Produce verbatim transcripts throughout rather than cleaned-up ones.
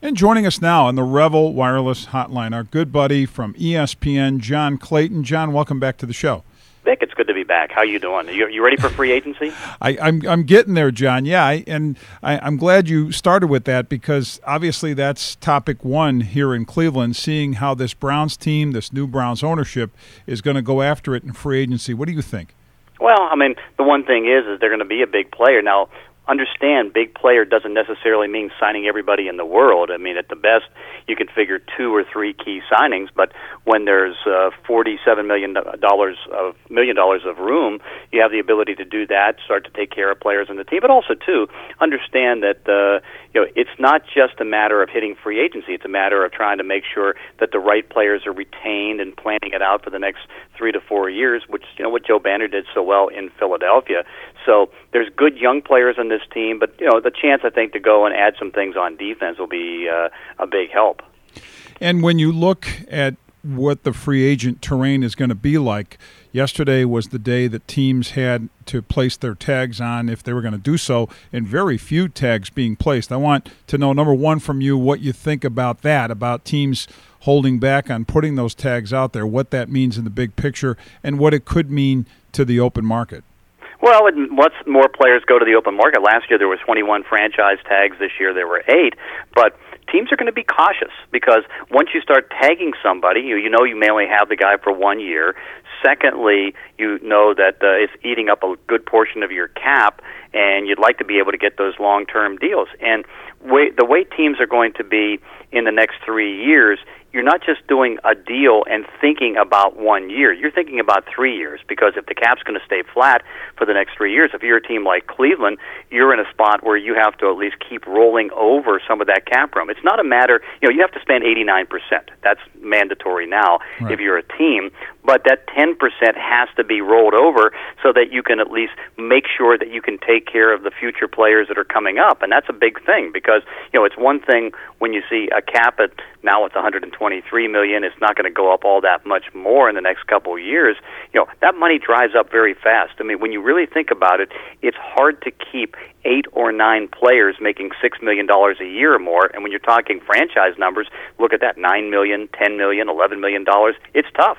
And joining us now on the Revel Wireless Hotline, our good buddy from E S P N, John Clayton. John, welcome back to the show. Vic, it's good to be back. How you doing? You, you ready for free agency? I, I'm I'm getting there, John. Yeah, I, and I, I'm glad you started with that because obviously that's topic one here in Cleveland, seeing how this Browns team, this new Browns ownership, is going to go after it in free agency. What do you think? Well, I mean, the one thing is, is they're going to be a big player. Now, understand, big player doesn't necessarily mean signing everybody in the world. I mean, at the best, you can figure two or three key signings, but when there's uh, forty-seven million dollars of million dollars of room, you have the ability to do that, start to take care of players in the team, but also too understand that uh, you know it's not just a matter of hitting free agency. It's a matter of trying to make sure that the right players are retained and planning it out for the next three to four years, which you know what Joe Banner did so well in Philadelphia. So there's good young players on this team, but you know the chance I think to go and add some things on defense will be uh, a big help. And when you look at what the free agent terrain is going to be like, yesterday was the day that teams had to place their tags on if they were going to do so, and very few tags being placed. I want to know, number one, from you, what you think about that, about teams holding back on putting those tags out there, what that means in the big picture, and what it could mean to the open market. Well, it lets more players go to the open market. Last year there was twenty-one franchise tags. This year there were eight. But teams are going to be cautious because once you start tagging somebody, you, you know you may only have the guy for one year. Secondly, you know that uh, it's eating up a good portion of your cap, and you'd like to be able to get those long-term deals. And way, the way teams are going to be in the next three years, you're not just doing a deal and thinking about one year. You're thinking about three years because if the cap's going to stay flat for the next three years, if you're a team like Cleveland, you're in a spot where you have to at least keep rolling over some of that cap room. It's not a matter, you know, you have to spend eighty-nine percent. That's mandatory now right. if you're a team. But that ten percent has to be rolled over so that you can at least make sure that you can take care of the future players that are coming up. And that's a big thing because, you know, it's one thing when you see a cap at now it's one hundred twenty-three million dollars. It's not going to go up all that much more in the next couple of years. You know, that money dries up very fast. I mean, when you really think about it, it's hard to keep eight or nine players making six million dollars a year or more. And when you're talking franchise numbers, look at that, nine million dollars, ten million dollars, eleven million dollars. It's tough.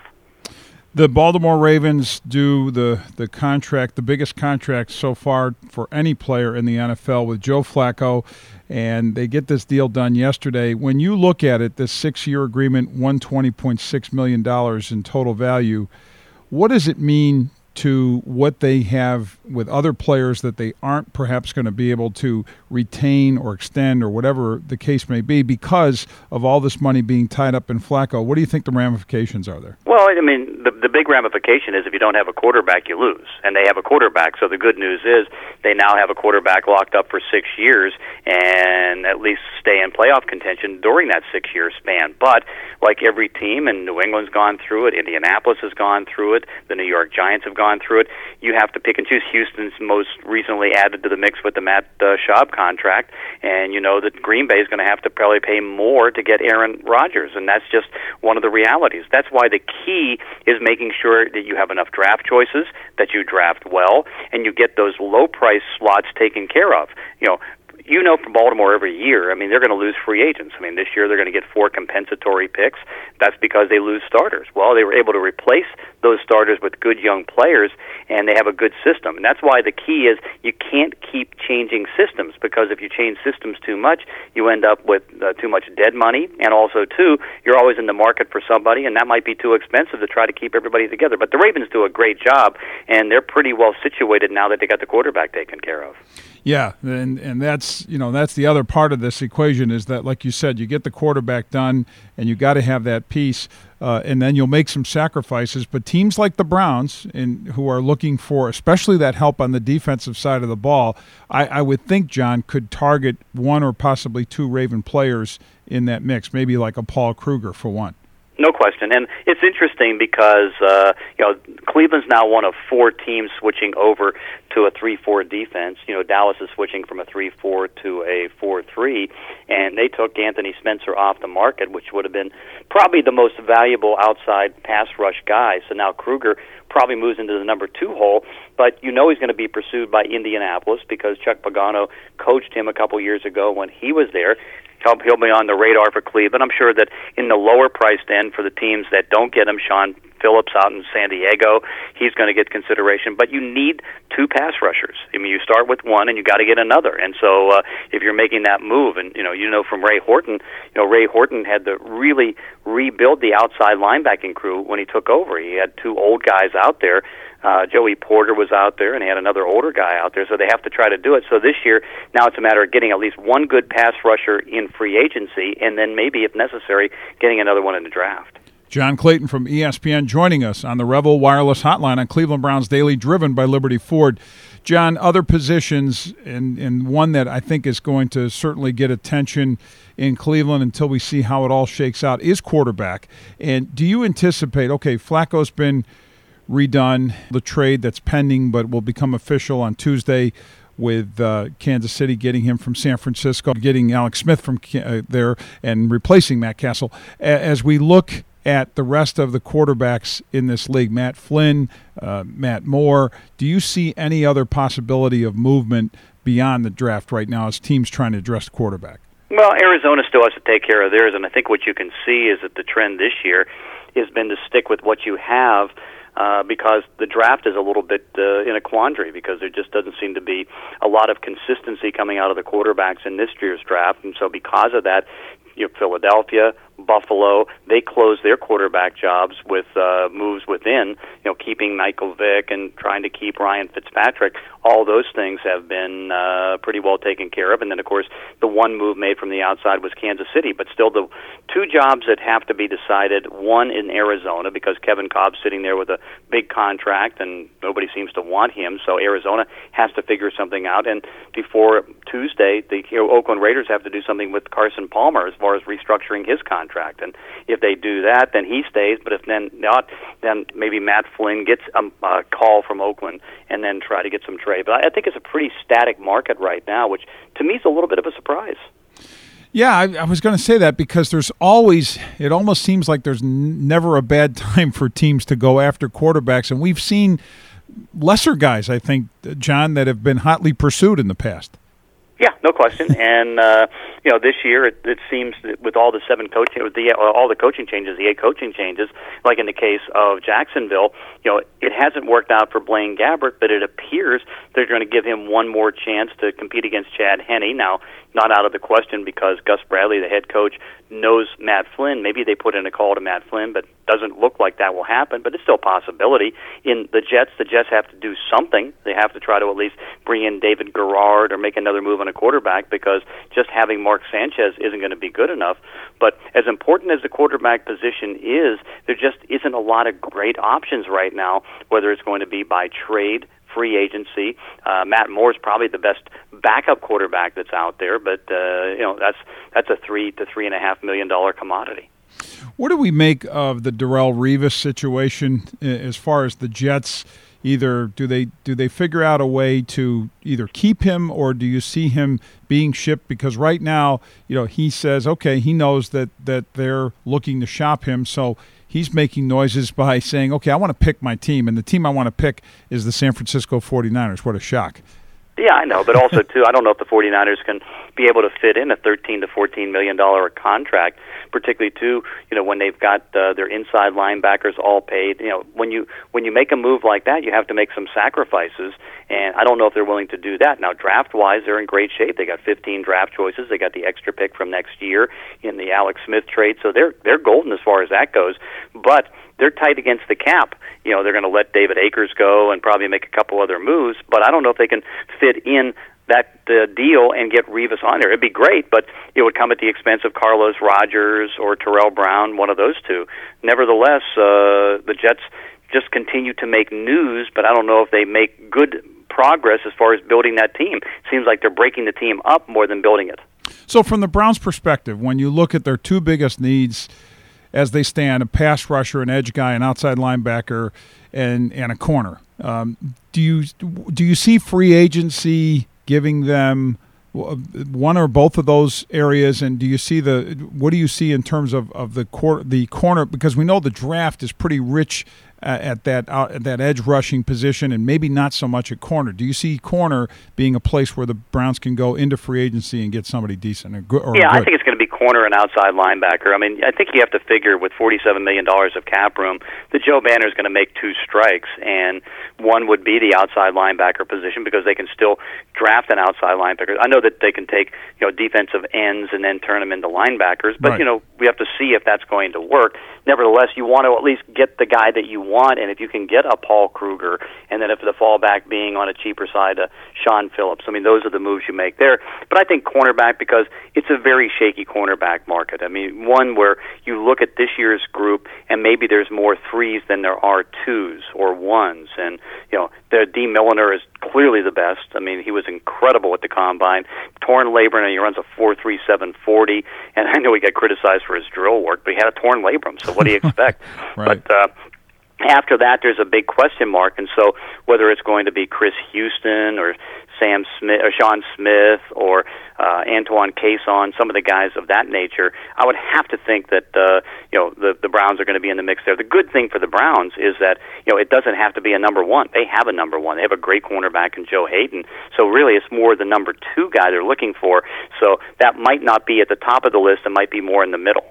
The Baltimore Ravens do the, the contract, the biggest contract so far for any player in the N F L with Joe Flacco, and they get this deal done yesterday. When you look at it, this six-year agreement, one hundred twenty point six million dollars in total value, what does it mean to what they have with other players that they aren't perhaps going to be able to retain or extend or whatever the case may be because of all this money being tied up in Flacco? What do you think the ramifications are there? Well, I mean, the, the big ramification is if you don't have a quarterback, you lose. And they have a quarterback, so the good news is they now have a quarterback locked up for six years and at least stay in playoff contention during that six-year span. But like every team, and New England's gone through it, Indianapolis has gone through it, the New York Giants have gone through it, you have to pick and choose. Houston's most recently added to the mix with the Matt uh, Schaub contract, and you know that Green Bay is going to have to probably pay more to get Aaron Rodgers, and that's just one of the realities. That's why the key is making sure that you have enough draft choices, that you draft well, and you get those low-price slots taken care of. You know, you know from Baltimore every year, I mean, they're going to lose free agents. I mean, this year they're going to get four compensatory picks. That's because they lose starters. Well, they were able to replace those starters with good young players, and they have a good system. And that's why the key is you can't keep changing systems, because if you change systems too much, you end up with uh, too much dead money, and also, too, you're always in the market for somebody, and that might be too expensive to try to keep everybody together. But the Ravens do a great job, and they're pretty well situated now that they got the quarterback taken care of. Yeah, and and that's you know that's the other part of this equation is that, like you said, you get the quarterback done, and you got to have that piece, uh, and then you'll make some sacrifices. But teams like the Browns, and who are looking for especially that help on the defensive side of the ball, I, I would think, John, could target one or possibly two Raven players in that mix, maybe like a Paul Kruger for one. No question. And it's interesting because, uh, you know, Cleveland's now one of four teams switching over to a three four defense. You know, Dallas is switching from a three four to a four three, and they took Anthony Spencer off the market, which would have been probably the most valuable outside pass rush guy. So now Kruger probably moves into the number two hole, but you know he's going to be pursued by Indianapolis because Chuck Pagano coached him a couple years ago when he was there. he'll, he'll be on the radar for Cleveland. I'm sure that in the lower priced end for the teams that don't get him, Sean Phillips out in San Diego, he's going to get consideration. But you need two pass rushers. I mean, you start with one, and you got to get another. And so, uh, if you're making that move, and you know, you know from Ray Horton, you know Ray Horton had to really rebuild the outside linebacking crew when he took over. He had two old guys out there. Uh, Joey Porter was out there, and he had another older guy out there, so they have to try to do it. So this year, now it's a matter of getting at least one good pass rusher in free agency, and then maybe, if necessary, getting another one in the draft. John Clayton from E S P N joining us on the Revel Wireless Hotline on Cleveland Browns Daily, driven by Liberty Ford. John, other positions, and, and one that I think is going to certainly get attention in Cleveland until we see how it all shakes out, is quarterback. And do you anticipate, okay, Flacco's been redone, the trade that's pending but will become official on Tuesday with uh, Kansas City getting him from San Francisco, getting Alex Smith from uh, there and replacing Matt Castle. As we look at the rest of the quarterbacks in this league, Matt Flynn, uh, Matt Moore, do you see any other possibility of movement beyond the draft right now as teams trying to address quarterback? Well, Arizona still has to take care of theirs, and I think what you can see is that the trend this year has been to stick with what you have, Uh, because the draft is a little bit uh, in a quandary, because there just doesn't seem to be a lot of consistency coming out of the quarterbacks in this year's draft. And so because of that, you know, Philadelphia, Buffalo, they closed their quarterback jobs with uh, moves within, you know, keeping Michael Vick and trying to keep Ryan Fitzpatrick. All those things have been uh, pretty well taken care of. And then, of course, the one move made from the outside was Kansas City. But still, the two jobs that have to be decided, one in Arizona, because Kevin Cobb's sitting there with a big contract and nobody seems to want him, so Arizona has to figure something out. And before Tuesday, the you know, Oakland Raiders have to do something with Carson Palmer as far as restructuring his contract. And if they do that, then he stays. But if then not, then maybe Matt Flynn gets a, a call from Oakland and then try to get some trade. But I think it's a pretty static market right now, which to me is a little bit of a surprise. Yeah, I, I was going to say that because there's always, it almost seems like there's n- never a bad time for teams to go after quarterbacks. And we've seen lesser guys, I think, John, that have been hotly pursued in the past. Yeah, no question. And uh, you know, this year it, it seems that with all the seven coaching, with the all the coaching changes, the eight coaching changes, like in the case of Jacksonville, you know, it hasn't worked out for Blaine Gabbert, but it appears they're going to give him one more chance to compete against Chad Henne. Now, not out of the question because Gus Bradley, the head coach, knows Matt Flynn. Maybe they put in a call to Matt Flynn, but doesn't look like that will happen. But it's still a possibility. In the Jets, the Jets have to do something. They have to try to at least bring in David Garrard or make another move on a quarterback, because just having Mark Sanchez isn't going to be good enough. But as important as the quarterback position is, there just isn't a lot of great options right now, whether it's going to be by trade, free agency. Uh, Matt Moore is probably the best backup quarterback that's out there, but uh, you know that's that's a three to three and a half million dollar commodity. What do we make of the Darrelle Revis situation as far as the Jets? Either do they do they figure out a way to either keep him, or do you see him being shipped? Because right now, you know, he says, okay, he knows that, that they're looking to shop him, so he's making noises by saying, okay, I want to pick my team, and the team I want to pick is the San Francisco forty-niners. What a shock. Yeah, I know, but also, too, I don't know if the forty-niners can be able to fit in a thirteen to fourteen million dollars contract, particularly, too, you know, when they've got uh, their inside linebackers all paid. You know, when you when you make a move like that, you have to make some sacrifices, and I don't know if they're willing to do that. Now, draft-wise, they're in great shape. They got fifteen draft choices. They got the extra pick from next year in the Alex Smith trade, so they're they're golden as far as that goes. But they're tight against the cap. You know, they're going to let David Akers go and probably make a couple other moves, but I don't know if they can fit in that uh, deal and get Revis on there. It'd be great, but it would come at the expense of Carlos Rogers or Terrell Brown, one of those two. Nevertheless, uh, the Jets just continue to make news, but I don't know if they make good progress as far as building that team. Seems like they're breaking the team up more than building it. So from the Browns' perspective, when you look at their two biggest needs as they stand, a pass rusher, an edge guy, an outside linebacker, and and a corner, um, do you do you see free agency giving them one or both of those areas, and do you see the what do you see in terms of, of the cor- the corner, because we know the draft is pretty rich at that uh, at that edge rushing position, and maybe not so much at corner. Do you see corner being a place where the Browns can go into free agency and get somebody decent or good? Or yeah, good? I think it's going to be corner and outside linebacker. I mean, I think you have to figure with forty-seven million dollars of cap room that Joe Banner is going to make two strikes, and one would be the outside linebacker position because they can still draft an outside linebacker. I know that they can take, you know, defensive ends and then turn them into linebackers, but, right. you know, we have to see if that's going to work. Nevertheless, you want to at least get the guy that you want, and if you can get a Paul Kruger, and then if the fallback being on a cheaper side, uh, Sean Phillips. I mean, those are the moves you make there. But I think cornerback, because it's a very shaky cornerback market. I mean, one where you look at this year's group, and maybe there's more threes than there are twos or ones. And, you know, the D. Milliner is clearly the best. I mean, he was incredible at the Combine. Torn labrum, and he runs a four three seven forty, and I know he got criticized for his drill work, but he had a torn labrum, so what do you expect? Right. But uh, after that, there's a big question mark, and so whether it's going to be Chris Houston or Sam Smith or Sean Smith or uh, Antoine Cason, some of the guys of that nature, I would have to think that uh, you know the the Browns are going to be in the mix there. The good thing for the Browns is that you know it doesn't have to be a number one. They have a number one. They have a great cornerback in Joe Hayden. So really, it's more the number two guy they're looking for. So that might not be at the top of the list. It might be more in the middle.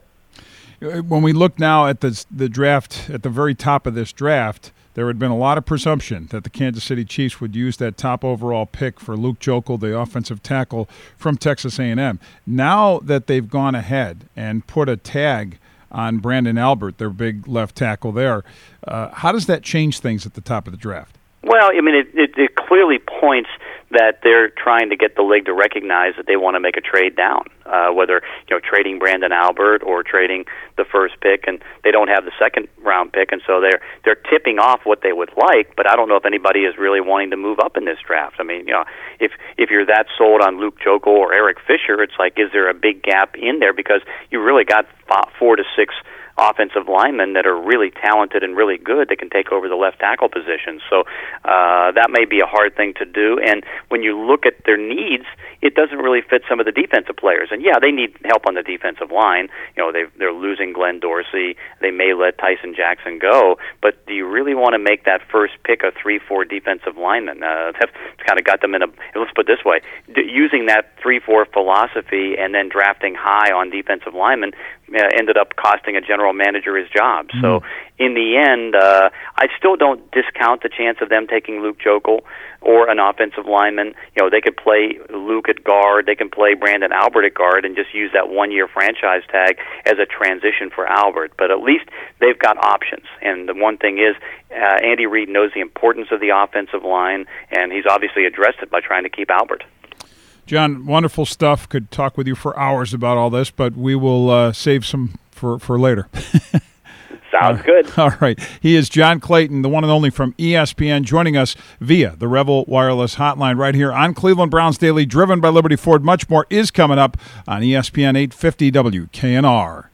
When we look now at the the draft, at the very top of this draft, there had been a lot of presumption that the Kansas City Chiefs would use that top overall pick for Luke Joeckel, the offensive tackle from Texas A and M. Now that they've gone ahead and put a tag on Brandon Albert, their big left tackle there, uh, how does that change things at the top of the draft? Well, I mean, it, it, it clearly points that they're trying to get the league to recognize that they want to make a trade down, uh, whether you know trading Brandon Albert or trading the first pick, and they don't have the second round pick, and so they're they're tipping off what they would like. But I don't know if anybody is really wanting to move up in this draft. I mean, you know, if if you're that sold on Luke Joeckel or Eric Fisher, it's like, is there a big gap in there because you really got four to six offensive linemen that are really talented and really good that can take over the left tackle position. So uh, that may be a hard thing to do. And when you look at their needs, it doesn't really fit some of the defensive players. And yeah, they need help on the defensive line. You know, they they're losing Glenn Dorsey. They may let Tyson Jackson go. But do you really want to make that first pick a three four defensive lineman? Uh, that's kind of got them in a. Let's put it this way: d- using that three four philosophy and then drafting high on defensive linemen uh, ended up costing a general manager his job. Mm. So in the end, uh, I still don't discount the chance of them taking Luke Joeckel or an offensive lineman. You know, they could play Luke at guard, they can play Brandon Albert at guard, and just use that one-year franchise tag as a transition for Albert. But at least they've got options. And the one thing is, uh, Andy Reid knows the importance of the offensive line, and he's obviously addressed it by trying to keep Albert. John, wonderful stuff. Could talk with you for hours about all this, but we will uh, save some for, for later. Sounds good. All right. He is John Clayton, the one and only from E S P N, joining us via the Revel Wireless Hotline right here on Cleveland Browns Daily, driven by Liberty Ford. Much more is coming up on E S P N eight fifty W K N R.